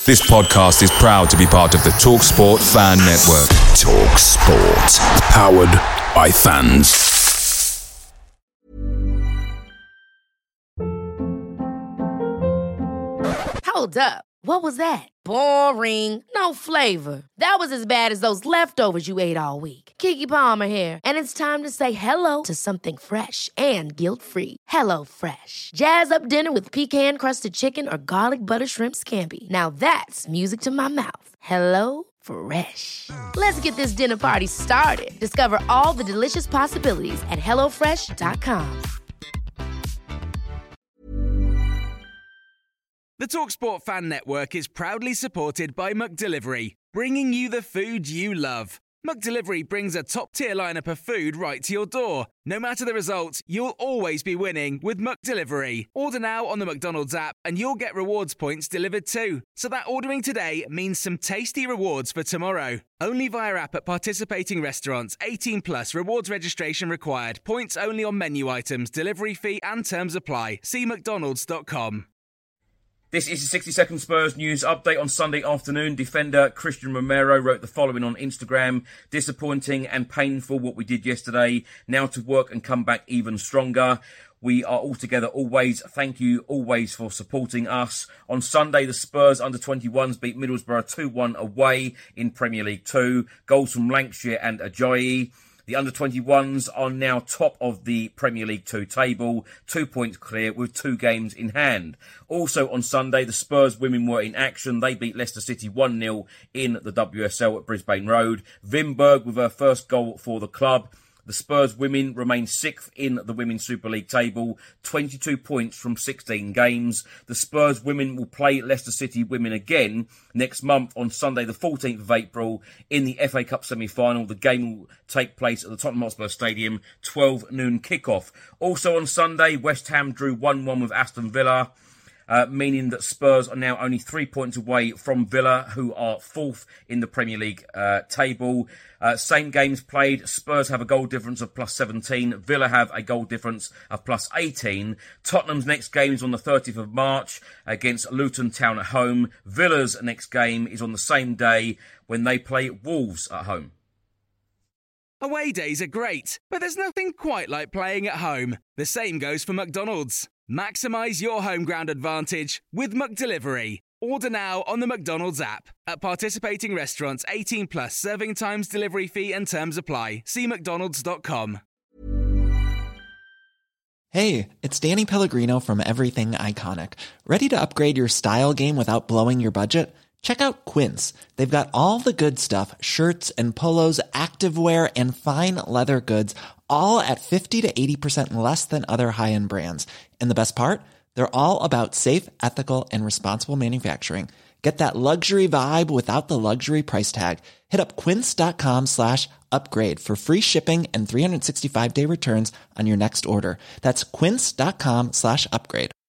This podcast is proud to be part of the TalkSport Fan Network. TalkSport. Powered by fans. Hold up. What was that? Boring. No flavor. That was as bad as those leftovers you ate all week. Keke Palmer here. And it's time to say hello to something fresh and guilt-free. Hello Fresh. Jazz up dinner with pecan-crusted chicken or garlic butter shrimp scampi. Now that's music to my mouth. Hello Fresh. Let's get this dinner party started. Discover all the delicious possibilities at HelloFresh.com. The TalkSport Fan Network is proudly supported by McDelivery, bringing you the food you love. McDelivery brings a top-tier lineup of food right to your door. No matter the result, you'll always be winning with McDelivery. Order now on the McDonald's app and you'll get rewards points delivered too. So that ordering today means some tasty rewards for tomorrow. Only via app at participating restaurants. 18 plus rewards registration required. Points only on menu items, delivery fee and terms apply. See mcdonalds.com. This is the 60-second Spurs news update on Sunday afternoon. Defender Christian Romero wrote the following on Instagram. Disappointing and painful what we did yesterday. Now to work and come back even stronger. We are all together always. Thank you always for supporting us. On Sunday, the Spurs under-21s beat Middlesbrough 2-1 away in Premier League 2. Goals from Lancashire and Ajayi. The under-21s are now top of the Premier League 2 table, 2 points clear with 2 games in hand. Also on Sunday, the Spurs women were in action. They beat Leicester City 1-0 in the WSL at Brisbane Road. Wimberg with her first goal for the club. The Spurs women remain 6th in the Women's Super League table, 22 points from 16 games. The Spurs women will play Leicester City women again next month on Sunday the 14th of April in the FA Cup semi-final. The game will take place at the Tottenham Hotspur Stadium, 12 noon kickoff. Also on Sunday, West Ham drew 1-1 with Aston Villa. Meaning that Spurs are now only 3 points away from Villa, who are 4th in the Premier League table. Same games played. Spurs have a goal difference of plus 17. Villa have a goal difference of plus 18. Tottenham's next game is on the 30th of March against Luton Town at home. Villa's next game is on the same day when they play Wolves at home. Away days are great, but there's nothing quite like playing at home. The same goes for McDonald's. Maximise your home ground advantage with McDelivery. Order now on the McDonald's app. At participating restaurants, 18 plus serving times, delivery fee and terms apply. See mcdonalds.com. Hey, it's Danny Pellegrino from Everything Iconic. Ready to upgrade your style game without blowing your budget? Check out Quince. They've got all the good stuff, shirts and polos, activewear, and fine leather goods, all at 50 to 80% less than other high-end brands. And the best part? They're all about safe, ethical, and responsible manufacturing. Get that luxury vibe without the luxury price tag. Hit up quince.com/upgrade for free shipping and 365-day returns on your next order. That's quince.com/upgrade.